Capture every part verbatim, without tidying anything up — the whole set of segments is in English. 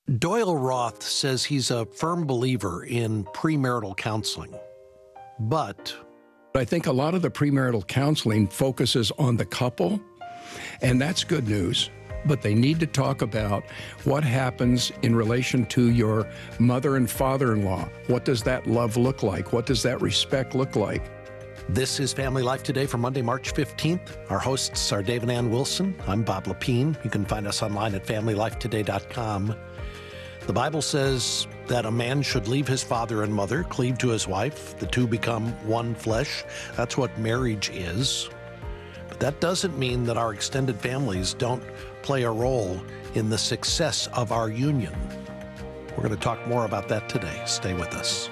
Doyle Roth says he's a firm believer in premarital counseling, but I think a lot of the premarital counseling focuses on the couple, and that's good news. But they need to talk about what happens in relation to your mother and father-in-law. What does that love look like? What does that respect look like? This is Family Life Today for Monday, March fifteenth. Our hosts are Dave and Ann Wilson. I'm Bob Lepine. You can find us online at family life today dot com. The Bible says that a man should leave his father and mother, cleave to his wife. The two become one flesh. That's what marriage is. But that doesn't mean that our extended families don't play a role in the success of our union. We're going to talk more about that today. Stay with us.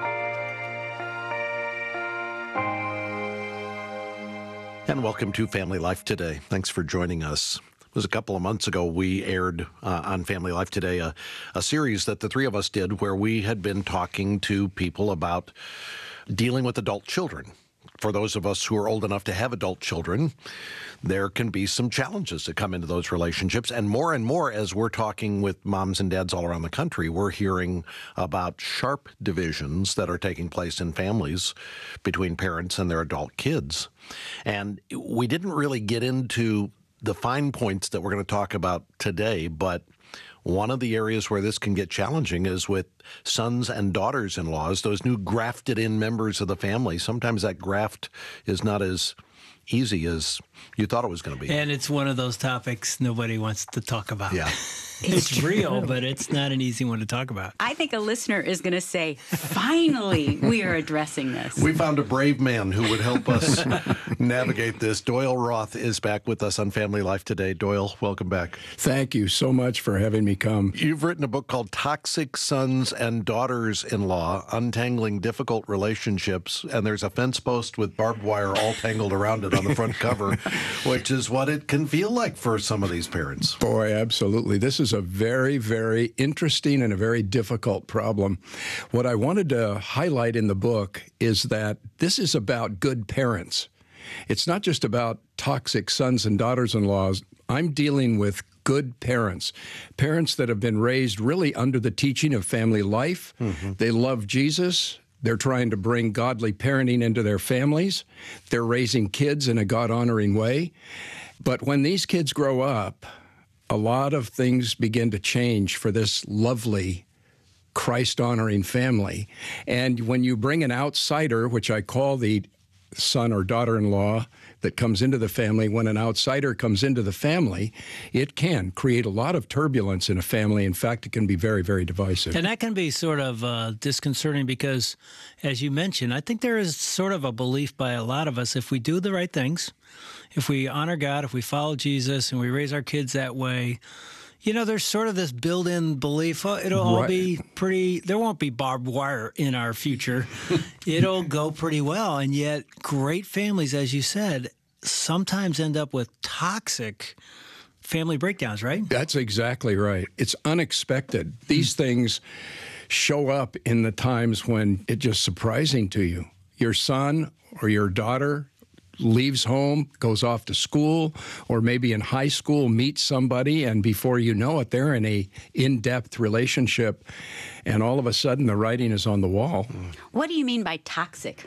And welcome to Family Life Today. Thanks for joining us. It was a couple of months ago we aired uh, on Family Life Today a, a series that the three of us did where we had been talking to people about dealing with adult children. For those of us who are old enough to have adult children, there can be some challenges that come into those relationships. And more and more, as we're talking with moms and dads all around the country, we're hearing about sharp divisions that are taking place in families between parents and their adult kids. And we didn't really get into the fine points that we're going to talk about today, but one of the areas where this can get challenging is with sons and daughters-in-laws, those new grafted-in members of the family. Sometimes that graft is not as easy as you thought it was going to be. And it's one of those topics nobody wants to talk about. Yeah. It's real, but it's not an easy one to talk about. I think a listener is going to say, finally, we are addressing this. We found a brave man who would help us navigate this. Doyle Roth is back with us on Family Life Today. Doyle, welcome back. Thank you so much for having me come. You've written a book called Toxic Sons and Daughters-in-Law, Untangling Difficult Relationships, and there's a fence post with barbed wire all tangled around it on the front cover, which is what it can feel like for some of these parents. Boy, absolutely. This is a very, very interesting and a very difficult problem. What I wanted to highlight in the book is that this is about good parents. It's not just about toxic sons and daughters-in-laws. I'm dealing with good parents, parents that have been raised really under the teaching of family life. Mm-hmm. They love Jesus. They're trying to bring godly parenting into their families. They're raising kids in a God-honoring way. But when these kids grow up, a lot of things begin to change for this lovely, Christ-honoring family. And when you bring an outsider, which I call the son or daughter-in-law that comes into the family, when an outsider comes into the family, it can create a lot of turbulence in a family. In fact, it can be very, very divisive. And that can be sort of uh, disconcerting because, as you mentioned, I think there is sort of a belief by a lot of us, if we do the right things, if we honor God, if we follow Jesus, and we raise our kids that way, you know, there's sort of this built-in belief, oh, it'll all right. be pretty, there won't be barbed wire in our future. It'll go pretty well. And yet great families, as you said, sometimes end up with toxic family breakdowns, right? That's exactly right. It's unexpected. These mm. things show up in the times when it's just surprising to you. Your son or your daughter leaves home, goes off to school, or maybe in high school meets somebody, and before you know it, they're in a in-depth relationship, and all of a sudden the writing is on the wall. What do you mean by toxic?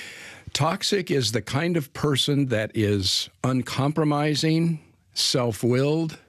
Toxic is the kind of person that is uncompromising, self-willed,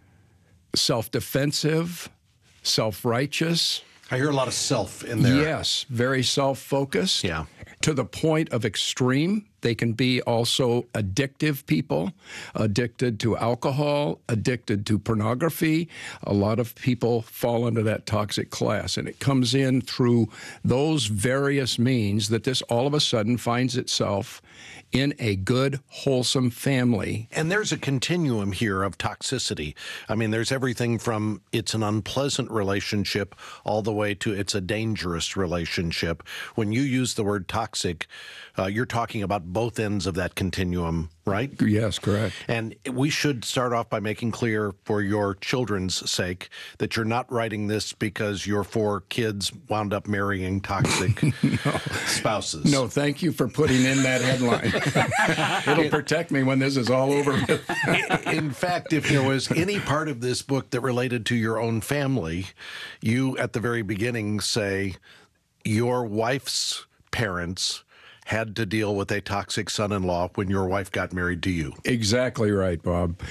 self-defensive, self-righteous. I hear a lot of self in there. Yes, very self-focused. Yeah. To the point of extreme. They can be also addictive people, addicted to alcohol, addicted to pornography. A lot of people fall into that toxic class, and it comes in through those various means that this all of a sudden finds itself in a good, wholesome family. And there's a continuum here of toxicity. I mean, there's everything from it's an unpleasant relationship all the way to it's a dangerous relationship. When you use the word toxic, uh, you're talking about both ends of that continuum, right? Yes, correct. And we should start off by making clear, for your children's sake, that you're not writing this because your four kids wound up marrying toxic no. spouses. No, thank you for putting in that headline. It'll protect me when this is all over with. In fact, if there was any part of this book that related to your own family, you at the very beginning say your wife's parents had to deal with a toxic son-in-law when your wife got married to you. Exactly right, Bob.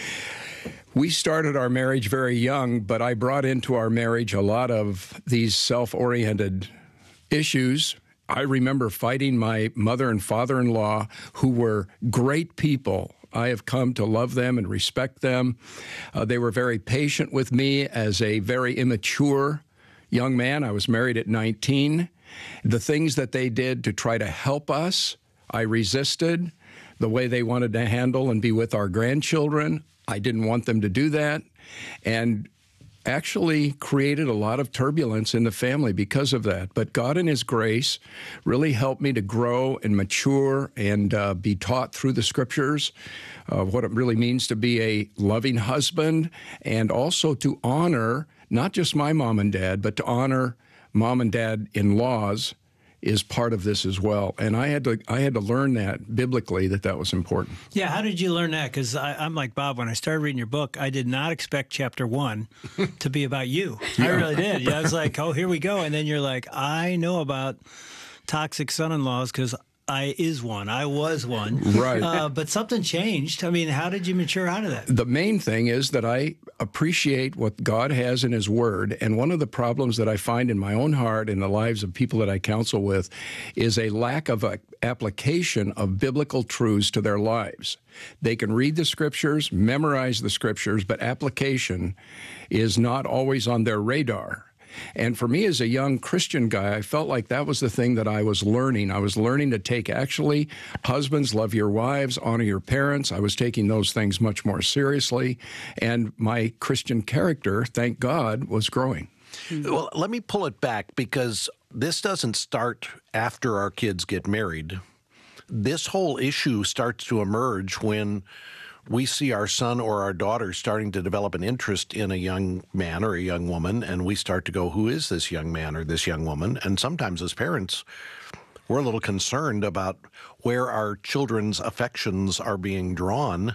We started our marriage very young, but I brought into our marriage a lot of these self-oriented issues. I remember fighting my mother and father-in-law, who were great people. I have come to love them and respect them. Uh, they were very patient with me as a very immature young man. I was married at nineteen. The things that they did to try to help us, I resisted. The way they wanted to handle and be with our grandchildren, I didn't want them to do that. And actually created a lot of turbulence in the family because of that. But God in His grace really helped me to grow and mature and uh, be taught through the Scriptures uh, what it really means to be a loving husband, and also to honor not just my mom and dad, but to honor mom and dad-in-laws is part of this as well. And I had to I had to learn that biblically, that that was important. Yeah, how did you learn that? Because I'm like Bob, when I started reading your book, I did not expect chapter one to be about you. Yeah. I really did. Yeah, I was like, oh, here we go. And then you're like, I know about toxic son-in-laws because I is one. I was one. Right. Uh, but something changed. I mean, how did you mature out of that? The main thing is that I appreciate what God has in His Word. And one of the problems that I find in my own heart, in the lives of people that I counsel with, is a lack of a application of biblical truths to their lives. They can read the Scriptures, memorize the Scriptures, but application is not always on their radar. And for me as a young Christian guy, I felt like that was the thing that I was learning. I was learning to take, actually, husbands, love your wives, honor your parents. I was taking those things much more seriously. And my Christian character, thank God, was growing. Well, let me pull it back, because this doesn't start after our kids get married. This whole issue starts to emerge when we see our son or our daughter starting to develop an interest in a young man or a young woman, and we start to go, who is this young man or this young woman? And sometimes as parents, we're a little concerned about where our children's affections are being drawn.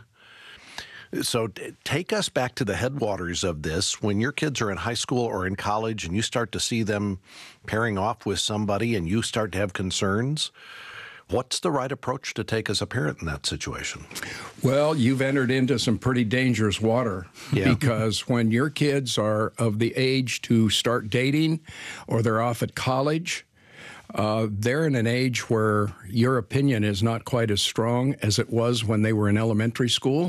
So take us back to the headwaters of this. When your kids are in high school or in college and you start to see them pairing off with somebody and you start to have concerns, what's the right approach to take as a parent in that situation? Well, you've entered into some pretty dangerous water, yeah. Because when your kids are of the age to start dating, or they're off at college, Uh, they're in an age where your opinion is not quite as strong as it was when they were in elementary school.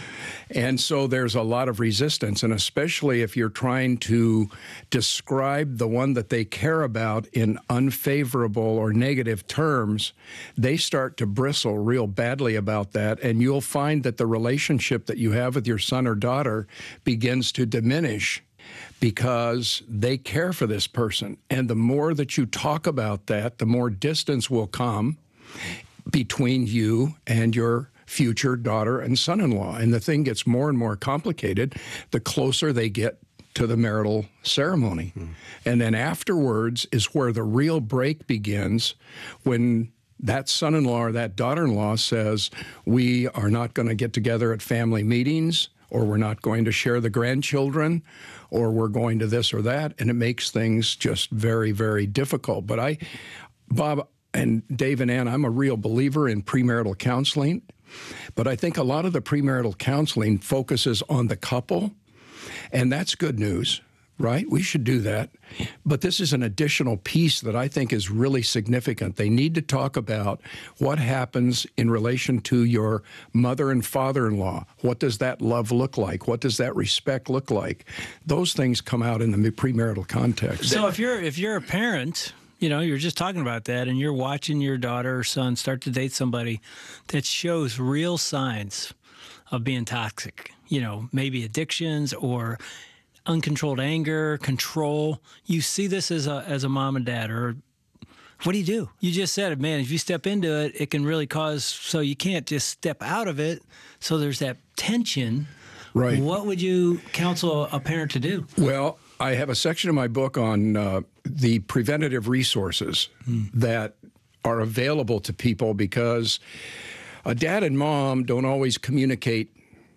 And so there's a lot of resistance, and especially if you're trying to describe the one that they care about in unfavorable or negative terms, they start to bristle real badly about that, and you'll find that the relationship that you have with your son or daughter begins to diminish, because they care for this person. And the more that you talk about that, the more distance will come between you and your future daughter and son-in-law. And the thing gets more and more complicated the closer they get to the marital ceremony. Mm. And then afterwards is where the real break begins, when that son-in-law or that daughter-in-law says, we are not going to get together at family meetings, or we're not going to share the grandchildren, or we're going to this or that, and it makes things just very, very difficult. But I, Bob and Dave and Ann, I'm a real believer in premarital counseling, but I think a lot of the premarital counseling focuses on the couple, and that's good news, right? We should do that. But this is an additional piece that I think is really significant. They need to talk about what happens in relation to your mother and father-in-law. What does that love look like? What does that respect look like? Those things come out in the premarital context. So if you're if you're a parent, you know, you're just talking about that, and you're watching your daughter or son start to date somebody that shows real signs of being toxic, you know, maybe addictions or uncontrolled anger, control. You see this as a as a mom and dad or what do you do? You just said, man, if you step into it, it can really cause, so you can't just step out of it. So there's that tension. Right. What would you counsel a parent to do? Well, I have a section of my book on uh, the preventative resources mm. that are available to people because a dad and mom don't always communicate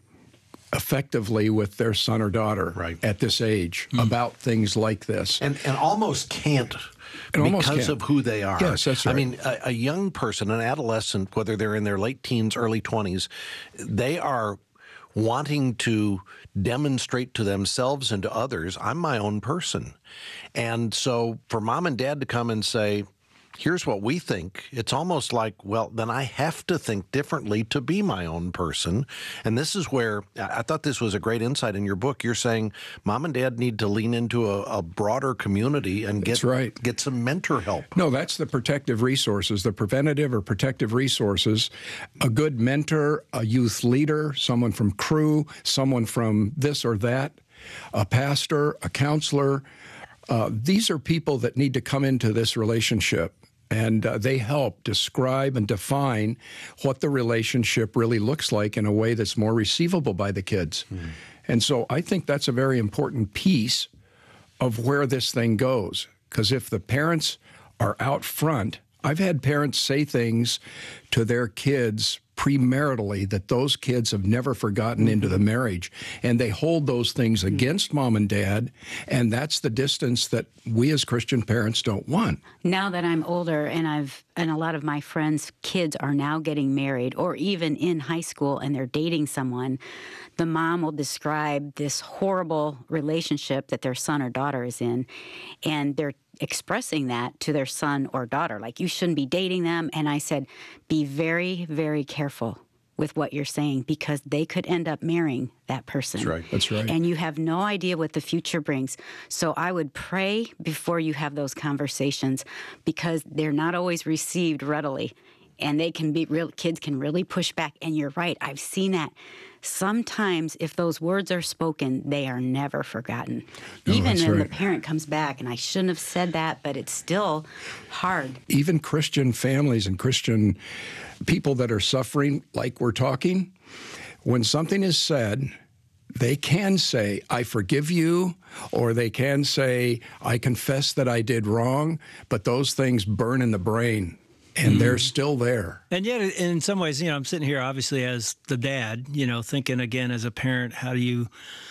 effectively with their son or daughter right. at this age mm. about things like this. And, and almost can't and because almost of who they are. Yes, that's right. I mean, a, a young person, an adolescent, whether they're in their late teens, early twenties, they are wanting to demonstrate to themselves and to others, I'm my own person. And so for mom and dad to come and say, here's what we think, it's almost like, well, then I have to think differently to be my own person. And this is where I thought this was a great insight in your book. You're saying mom and dad need to lean into a, a broader community and get, right. get some mentor help. No, that's the protective resources, the preventative or protective resources. A good mentor, a youth leader, someone from Cru, someone from this or that, a pastor, a counselor. Uh, these are people that need to come into this relationship. And uh, they help describe and define what the relationship really looks like in a way that's more receivable by the kids. Mm. And so I think that's a very important piece of where this thing goes. Because if the parents are out front, I've had parents say things to their kids premaritally that those kids have never forgotten into the marriage. And they hold those things against mom and dad. And that's the distance that we as Christian parents don't want. Now that I'm older and I've and a lot of my friends' kids are now getting married or even in high school and they're dating someone, the mom will describe this horrible relationship that their son or daughter is in. And they're expressing that to their son or daughter, like, you shouldn't be dating them. And I said, be very, very careful with what you're saying because they could end up marrying that person. That's right. That's right. And you have no idea what the future brings. So I would pray before you have those conversations because they're not always received readily. And they can be real, kids can really push back. And you're right, I've seen that. Sometimes if those words are spoken, they are never forgotten. No, Even when right. the parent comes back, and I shouldn't have said that, but it's still hard. Even Christian families and Christian people that are suffering, like we're talking, when something is said, they can say, I forgive you, or they can say, I confess that I did wrong, but those things burn in the brain. And mm. they're still there. And yet, in some ways, you know, I'm sitting here obviously as the dad, you know, thinking again as a parent, how do you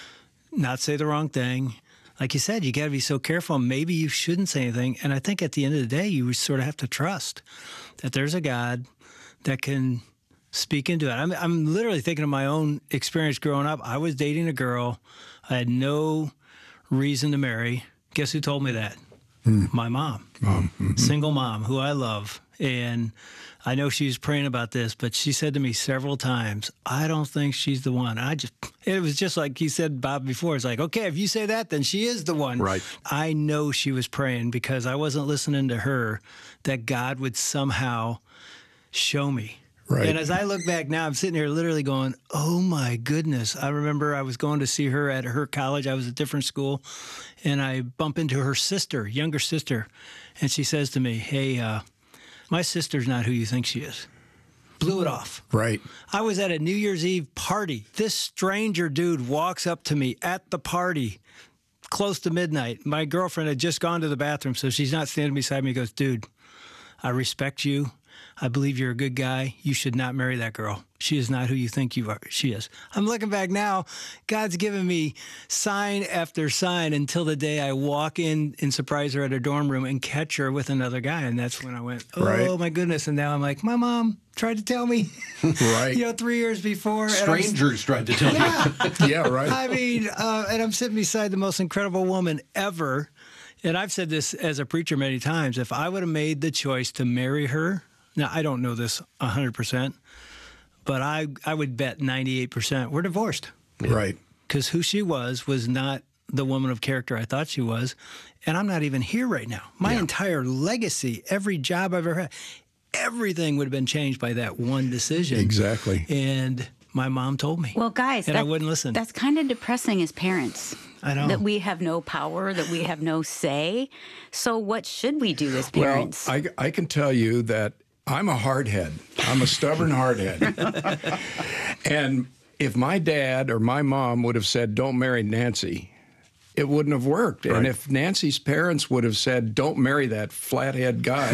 not say the wrong thing? Like you said, you got to be so careful. Maybe you shouldn't say anything. And I think at the end of the day, you sort of have to trust that there's a God that can speak into it. I'm, I'm literally thinking of my own experience growing up. I was dating a girl. I had no reason to marry. Guess who told me that? Mm. My mom. Mom. Mm-hmm. Single mom who I love. And I know she was praying about this, but she said to me several times, I don't think she's the one. I just, it was just like you said, Bob, before. It's like, okay, if you say that, then she is the one. Right. I know she was praying because I wasn't listening to her, that God would somehow show me. Right. And as I look back now, I'm sitting here literally going, oh my goodness. I remember I was going to see her at her college. I was at a different school, and I bump into her sister, younger sister, and she says to me, hey, uh, my sister's not who you think she is. Blew it off. Right. I was at a New Year's Eve party. This stranger dude walks up to me at the party, close to midnight. My girlfriend had just gone to the bathroom, so she's not standing beside me. He goes, dude, I respect you. I believe you're a good guy. You should not marry that girl. She is not who you think you are. She is. I'm looking back now. God's given me sign after sign until the day I walk in and surprise her at her dorm room and catch her with another guy. And that's when I went, oh, right. my goodness. And now I'm like, my mom tried to tell me, right? you know, three years before. Strangers tried to tell yeah. you. Yeah, right. I mean, uh, and I'm sitting beside the most incredible woman ever. And I've said this as a preacher many times. If I would have made the choice to marry her, now, I don't know this one hundred percent, but I, I would bet ninety-eight percent we're divorced. Right. Because who she was was not the woman of character I thought she was, and I'm not even here right now. My yeah. entire legacy, every job I've ever had, everything would have been changed by that one decision. Exactly. And my mom told me. Well, guys, and that, I wouldn't listen. That's kind of depressing as parents. I know. that we have no power, that we have no say. So what should we do as parents? Well, I, I can tell you that I'm a hardhead. I'm a stubborn hardhead. And if my dad or my mom would have said, don't marry Nancy, it wouldn't have worked. Right. And if Nancy's parents would have said, don't marry that flathead guy,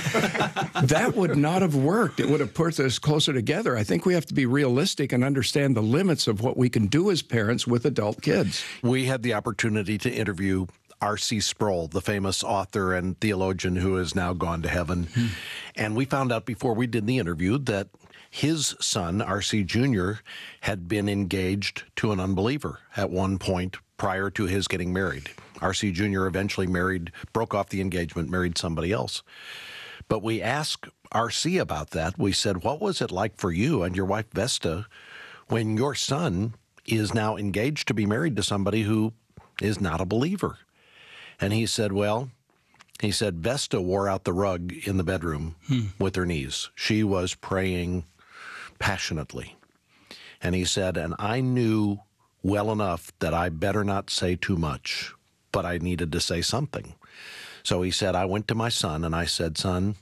that would not have worked. It would have put us closer together. I think we have to be realistic and understand the limits of what we can do as parents with adult kids. We had the opportunity to interview R C Sproul, the famous author and theologian who has now gone to heaven. Hmm. And we found out before we did the interview that his son, R C Junior, had been engaged to an unbeliever at one point prior to his getting married. R C Junior eventually married, broke off the engagement, married somebody else. But we asked R C about that. We said, what was it like for you and your wife Vesta when your son is now engaged to be married to somebody who is not a believer? And he said, well, he said, Vesta wore out the rug in the bedroom hmm. with her knees. She was praying passionately. And he said, and I knew well enough that I better not say too much, but I needed to say something. So he said, I went to my son and I said, son,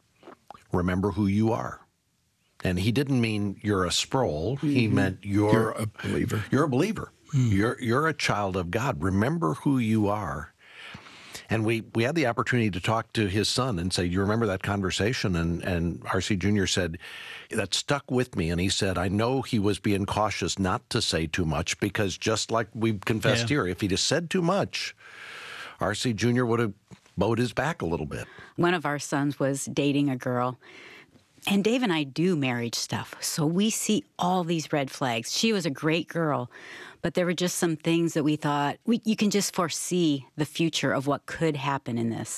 remember who you are. And he didn't mean you're a Sproul. Mm-hmm. He meant you're, you're a believer. You're a believer. Mm. You're, you're a child of God. Remember who you are. And we, we had the opportunity to talk to his son and say, do you remember that conversation? And, and R C Junior said, that stuck with me. And he said, I know he was being cautious not to say too much because just like we've confessed yeah. here, if he'd have said too much, R C Junior would have bowed his back a little bit. One of our sons was dating a girl. And Dave and I do marriage stuff, so we see all these red flags. She was a great girl, but there were just some things that we thought, we, you can just foresee the future of what could happen in this.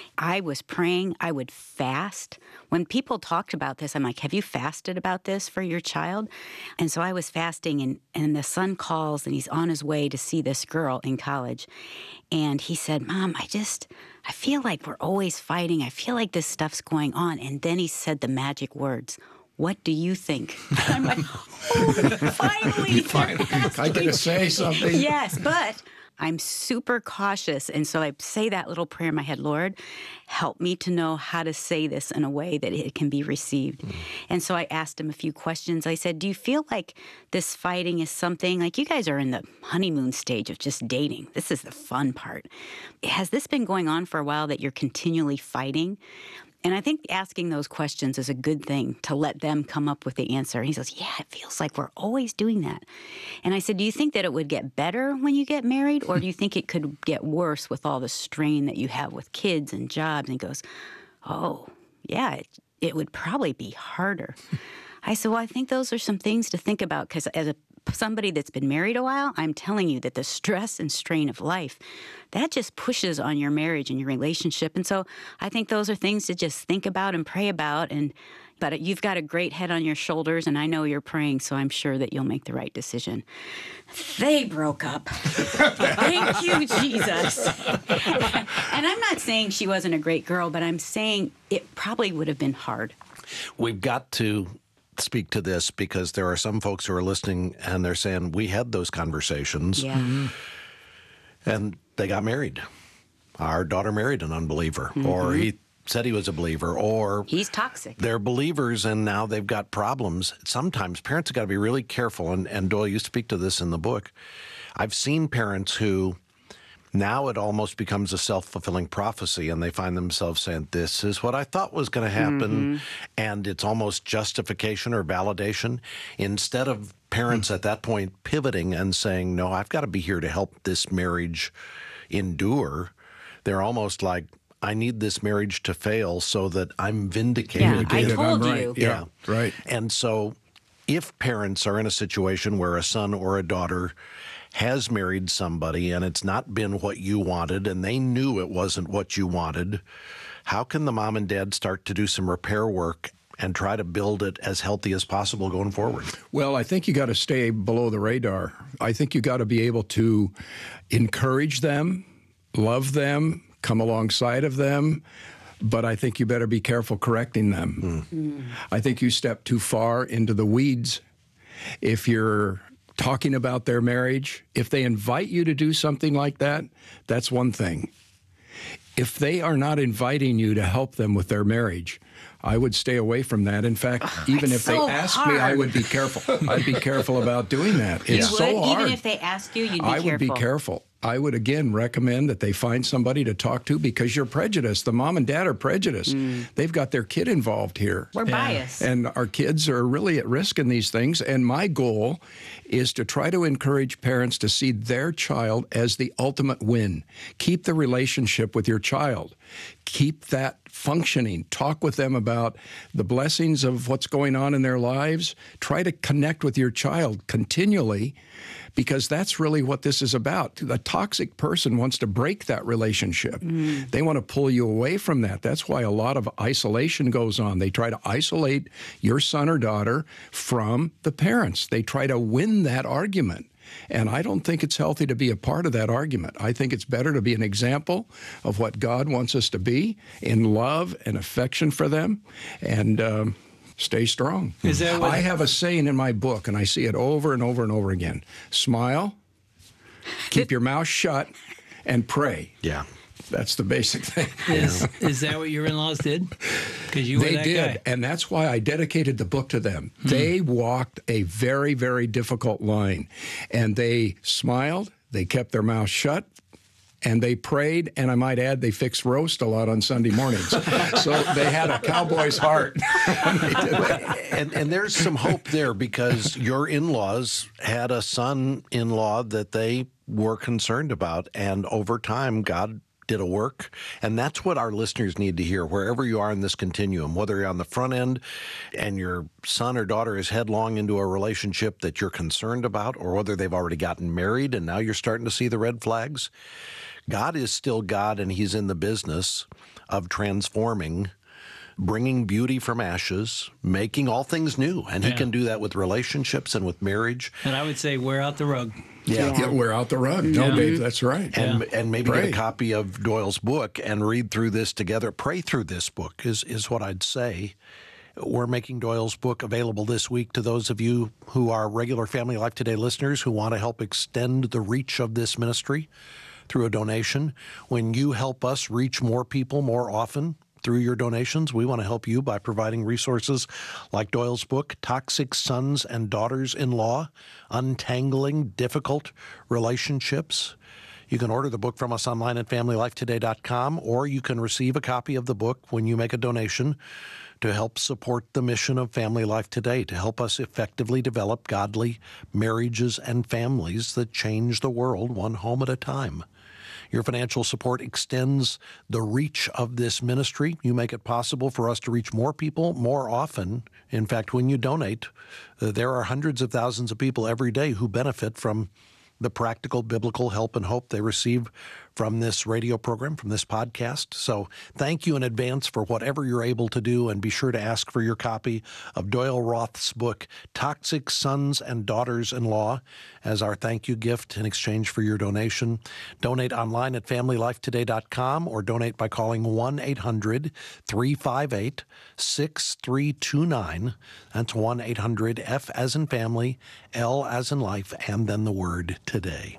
I was praying. I would fast. When people talked about this, I'm like, have you fasted about this for your child? And so I was fasting, and, and the son calls, and he's on his way to see this girl in college. And he said, Mom, I just, I feel like we're always fighting. I feel like this stuff's going on. And then he said the magic words, what do you think? I'm like, oh, finally. finally I get to say something. Yes, but I'm super cautious. And so I say that little prayer in my head, Lord, help me to know how to say this in a way that it can be received. Mm. And so I asked him a few questions. I said, do you feel like this fighting is something, like you guys are in the honeymoon stage of just dating. This is the fun part. Has this been going on for a while that you're continually fighting? And I think asking those questions is a good thing to let them come up with the answer. And he says, yeah, it feels like we're always doing that. And I said, do you think that it would get better when you get married? Or do you think it could get worse with all the strain that you have with kids and jobs? And he goes, oh, yeah, it, it would probably be harder. I said, well, I think those are some things to think about because as a somebody that's been married a while, I'm telling you that the stress and strain of life, that just pushes on your marriage and your relationship. And so I think those are things to just think about and pray about. And but you've got a great head on your shoulders, and I know you're praying, so I'm sure that you'll make the right decision. They broke up. Thank you, Jesus. And I'm not saying she wasn't a great girl, but I'm saying it probably would have been hard. We've got to speak to this because there are some folks who are listening and they're saying, we had those conversations yeah. mm-hmm. and they got married. Our daughter married an unbeliever, mm-hmm. or he said he was a believer, or he's toxic. They're believers and now they've got problems. Sometimes parents have got to be really careful. And, and Doyle, you speak to this in the book. I've seen parents who now it almost becomes a self-fulfilling prophecy, and they find themselves saying, this is what I thought was going to happen, mm-hmm. and it's almost justification or validation, instead of parents mm-hmm. at that point pivoting and saying, no, I've got to be here to help this marriage endure. They're almost like, I need this marriage to fail so that I'm vindicated. Yeah, I told I'm you. Right. Yeah, yeah, right. And so if parents are in a situation where a son or a daughter has married somebody and it's not been what you wanted and they knew it wasn't what you wanted, how can the mom and dad start to do some repair work and try to build it as healthy as possible going forward? Well, I think you got to stay below the radar. I think you got to be able to encourage them, love them, come alongside of them, but I think you better be careful correcting them. Mm. Mm. I think you step too far into the weeds if you're talking about their marriage. If they invite you to do something like that, that's one thing. If they are not inviting you to help them with their marriage, I would stay away from that. In fact, oh, even if so they asked hard. me, I would be careful. I'd be careful about doing that. It's you so would? hard. Even if they asked you, you'd be I careful. would be careful. I would, again, recommend that they find somebody to talk to because you're prejudiced. The mom and dad are prejudiced. Mm. They've got their kid involved here. We're yeah. biased. And our kids are really at risk in these things. And my goal is to try to encourage parents to see their child as the ultimate win. Keep the relationship with your child. Keep that functioning. Talk with them about the blessings of what's going on in their lives. Try to connect with your child continually, because that's really what this is about. The toxic person wants to break that relationship. Mm. They want to pull you away from that. That's why a lot of isolation goes on. They try to isolate your son or daughter from the parents. They try to win that argument. And I don't think it's healthy to be a part of that argument. I think it's better to be an example of what God wants us to be in love and affection for them, and um, stay strong. Is that what I have a saying in my book, and I see it over and over and over again. Smile, keep your mouth shut, and pray. Yeah. That's the basic thing. Is, is that what your in-laws did? Because you they were that did, guy. and that's why I dedicated the book to them. Hmm. They walked a very, very difficult line, and they smiled, they kept their mouth shut, and they prayed, and I might add, they fixed roast a lot on Sunday mornings. So they had a cowboy's heart. and, and there's some hope there, because your in-laws had a son-in-law that they were concerned about, and over time, God did a work. And that's what our listeners need to hear, wherever you are in this continuum, whether you're on the front end and your son or daughter is headlong into a relationship that you're concerned about, or whether they've already gotten married and now you're starting to see the red flags. God is still God, and he's in the business of transforming, bringing beauty from ashes, making all things new. And he yeah. can do that with relationships and with marriage. And I would say wear out the rug. Yeah, yeah. wear out the rug. No, yeah. Dave, that's right. And yeah. and maybe Pray. get a copy of Doyle's book and read through this together. Pray through this book is, is what I'd say. We're making Doyle's book available this week to those of you who are regular Family Life Today listeners who want to help extend the reach of this ministry through a donation. When you help us reach more people more often through your donations, we want to help you by providing resources like Doyle's book, Toxic Sons and Daughters-in-Law, Untangling Difficult Relationships. You can order the book from us online at family life today dot com, or you can receive a copy of the book when you make a donation to help support the mission of Family Life Today, to help us effectively develop godly marriages and families that change the world one home at a time. Your financial support extends the reach of this ministry. You make it possible for us to reach more people more often. In fact, when you donate, uh, there are hundreds of thousands of people every day who benefit from the practical biblical help and hope they receive from this radio program, from this podcast. So thank you in advance for whatever you're able to do, and be sure to ask for your copy of Doyle Roth's book, Toxic Sons and Daughters-in-Law, as our thank you gift in exchange for your donation. Donate online at family life today dot com, or donate by calling one eight hundred three five eight six three two nine. That's one eight hundred F as in family, L as in life, and then the word today.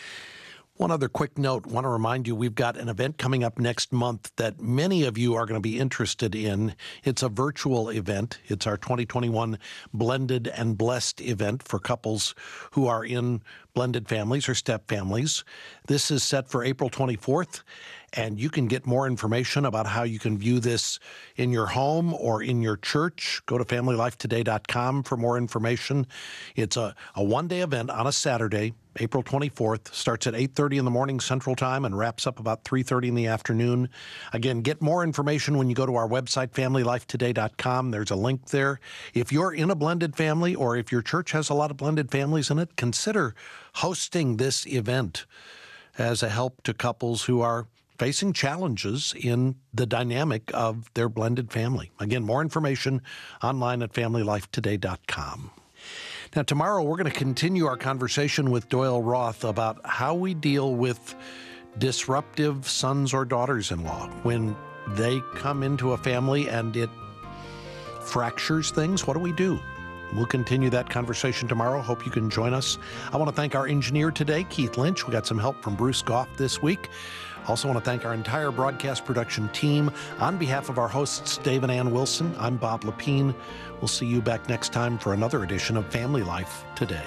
One other quick note, want to remind you we've got an event coming up next month that many of you are going to be interested in. It's a virtual event. It's our twenty twenty-one Blended and Blessed event for couples who are in blended families or step families. This is set for April twenty-fourth, and you can get more information about how you can view this in your home or in your church. Go to family life today dot com for more information. It's a, a one-day event on a Saturday, April twenty-fourth, starts at eight thirty in the morning Central Time and wraps up about three thirty in the afternoon. Again, get more information when you go to our website, family life today dot com. There's a link there. If you're in a blended family, or if your church has a lot of blended families in it, consider hosting this event as a help to couples who are facing challenges in the dynamic of their blended family. Again, more information online at family life today dot com. Now, tomorrow we're going to continue our conversation with Doyle Roth about how we deal with disruptive sons or daughters-in-law. When they come into a family and it fractures things, what do we do? We'll continue that conversation tomorrow. Hope you can join us. I want to thank our engineer today, Keith Lynch. We got some help from Bruce Goff this week. Also want to thank our entire broadcast production team. On behalf of our hosts, Dave and Ann Wilson, I'm Bob Lepine. We'll see you back next time for another edition of Family Life Today.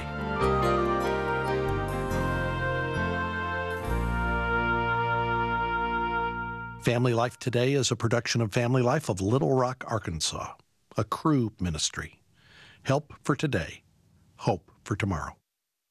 Family Life Today is a production of Family Life of Little Rock, Arkansas, a Cru ministry. Help for today, hope for tomorrow.